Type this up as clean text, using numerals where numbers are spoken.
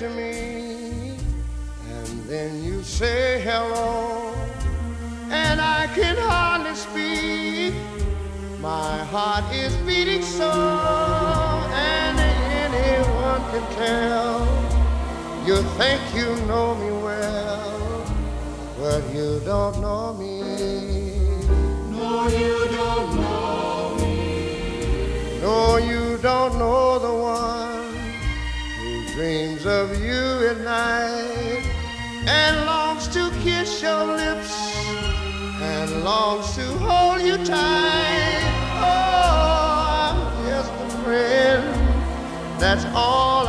to me, and then you say hello, and I can hardly speak. My heart is beating so, and anyone can tell. You think you know me well, but you don't know me. No, you don't know me. No, you don't know the one who dreams of you at night and longs to kiss your lips and longs to hold you tight. Oh, I'm just a friend, that's all